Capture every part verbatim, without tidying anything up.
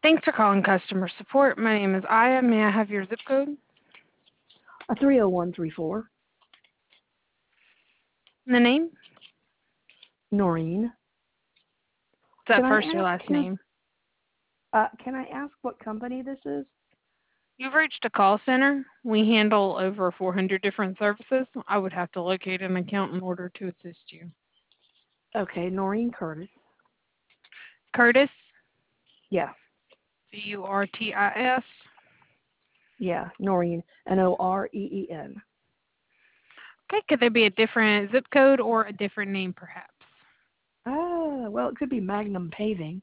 Thanks for calling customer support. My name is Aya. May I have your zip code? A three oh one three four. And the name? Noreen. Is that Can I first or ask? last Can name? I, uh, can I ask what company this is? You've reached a call center. We handle over four hundred different services. I would have to locate an account in order to assist you. Okay, Noreen Curtis. Curtis, Yeah, C U R T I S. yeah, Noreen. N O R E E N. Okay, could there be a different zip code or a different name perhaps? Ah, well, it could be Magnum Paving.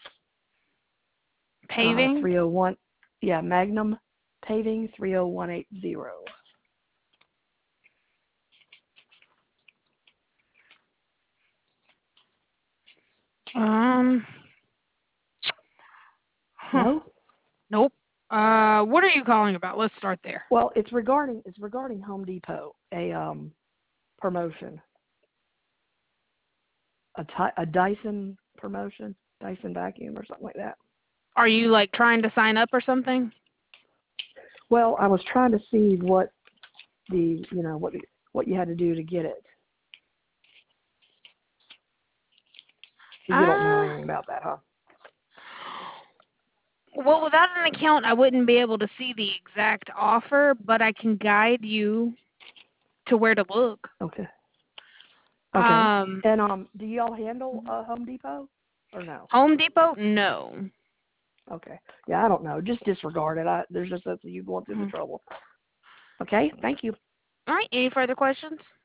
Uh, Paving? three oh one. Yeah, Magnum Paving three oh one eight zero. Um, huh. No? Nope. Uh, what are you calling about? Let's start there. Well, it's regarding it's regarding Home Depot, a um promotion, a, ty- a Dyson promotion, Dyson vacuum or something like that. Are you like trying to sign up or something? Well, I was trying to see what the you know what what you had to do to get it. So you don't know Uh, anything about that, huh? well, without an account, I wouldn't be able to see the exact offer, but I can guide you to where to look. Okay. Okay. Um, And um, do y'all handle uh, Home Depot or no? Home Depot? No. Okay. Yeah, I don't know. Just disregard it. I, there's just that's you going through the Hmm. trouble. Okay. Thank you. All right. Any further questions?